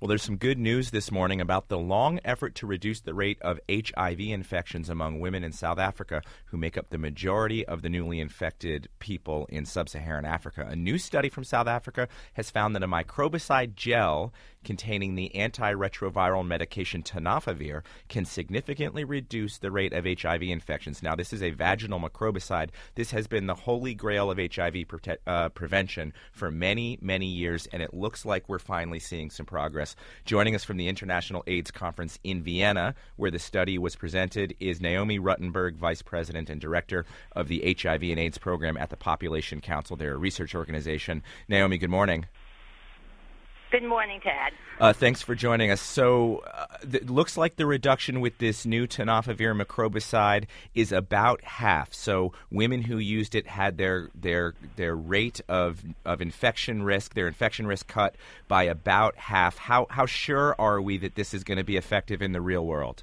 Well, there's some good news this morning about the long effort to reduce the rate of HIV infections among women in South Africa, who make up the majority of the newly infected people in sub-Saharan Africa. A new study from South Africa has found that a microbicide gel containing the antiretroviral medication tenofovir can significantly reduce the rate of HIV infections. Now, this is a vaginal microbicide. This has been the holy grail of HIV prevention for many, many years, and it looks like we're finally seeing some progress. Joining us from the International AIDS Conference in Vienna, where the study was presented, is Naomi Ruttenberg, Vice President and Director of the HIV and AIDS Program at the Population Council, their research organization. Naomi, good morning. Good morning, Ted. Thanks for joining us. So it looks like the reduction with this new tenofovir microbicide is about half. So women who used it had their rate of infection risk, their infection risk cut by about half. How sure are we that this is going to be effective in the real world?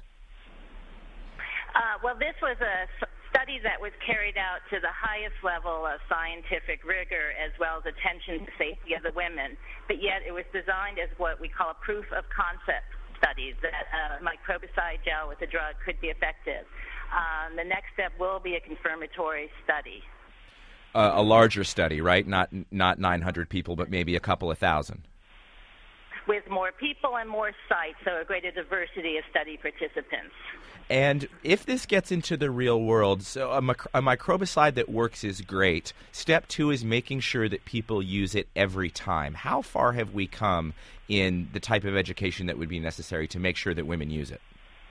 Well, this was a study that was carried out to the highest level of scientific rigor as well as attention to safety of the women, but yet it was designed as what we call a proof of concept studies, that microbicide gel with the drug could be effective. The next step will be a confirmatory study. A larger study, right? Not 900 people, but maybe a couple of thousand. With more people and more sites, so a greater diversity of study participants. And if this gets into the real world, so a microbicide that works is great. Step 2 is making sure that people use it every time. How far have we come in the type of education that would be necessary to make sure that women use it?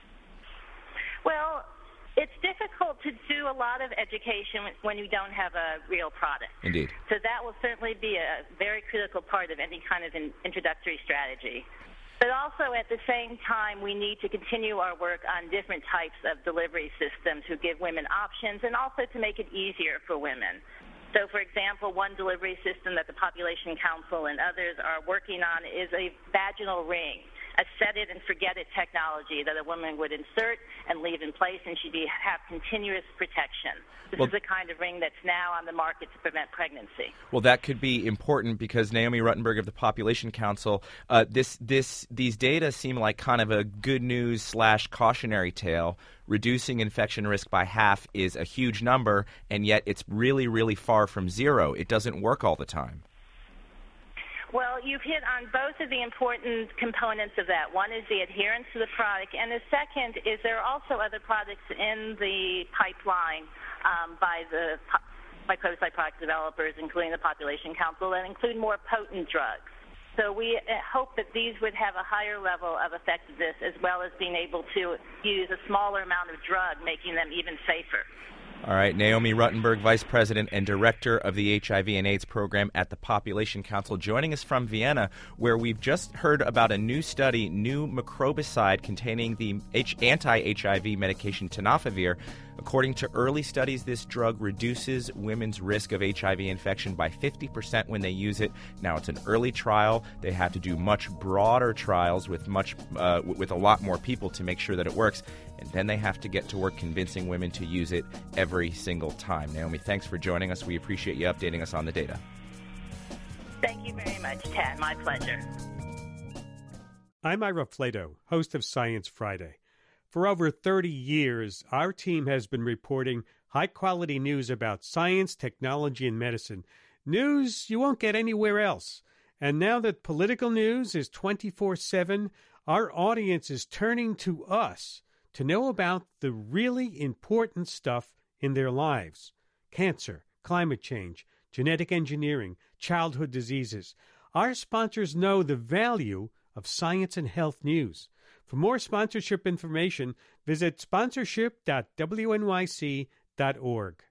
Well, it's difficult to do a lot of education when you don't have a real product. Indeed. So that will certainly be a very critical part of any kind of an introductory strategy. But also at the same time, we need to continue our work on different types of delivery systems to give women options and also to make it easier for women. So, for example, one delivery system that the Population Council and others are working on is a vaginal ring, a set-it-and-forget-it technology that a woman would insert and leave in place, and she'd have continuous protection. This is the kind of ring that's now on the market to prevent pregnancy. Well, that could be important because Naomi Ruttenberg of the Population Council, these data seem like kind of a good news / cautionary tale. Reducing infection risk by half is a huge number, and yet it's really, really far from zero. It doesn't work all the time. Well, you've hit on both of the important components of that. One is the adherence to the product, and the second is there are also other products in the pipeline by the microbicide product developers, including the Population Council, that include more potent drugs. So we hope that these would have a higher level of effectiveness as well as being able to use a smaller amount of drug, making them even safer. All right, Naomi Ruttenberg, Vice President and Director of the HIV and AIDS Program at the Population Council, joining us from Vienna, where we've just heard about a new study, new microbicide containing the anti-HIV medication tenofovir. According to early studies, this drug reduces women's risk of HIV infection by 50% when they use it. Now, it's an early trial. They have to do much broader trials with a lot more people to make sure that it works. And then they have to get to work convincing women to use it every single time. Naomi, thanks for joining us. We appreciate you updating us on the data. Thank you very much, Ted. My pleasure. I'm Ira Flato, host of Science Friday. For over 30 years, our team has been reporting high-quality news about science, technology, and medicine. News you won't get anywhere else. And now that political news is 24/7, our audience is turning to us to know about the really important stuff in their lives. Cancer, climate change, genetic engineering, childhood diseases. Our sponsors know the value of science and health news. For more sponsorship information, visit sponsorship.wnyc.org.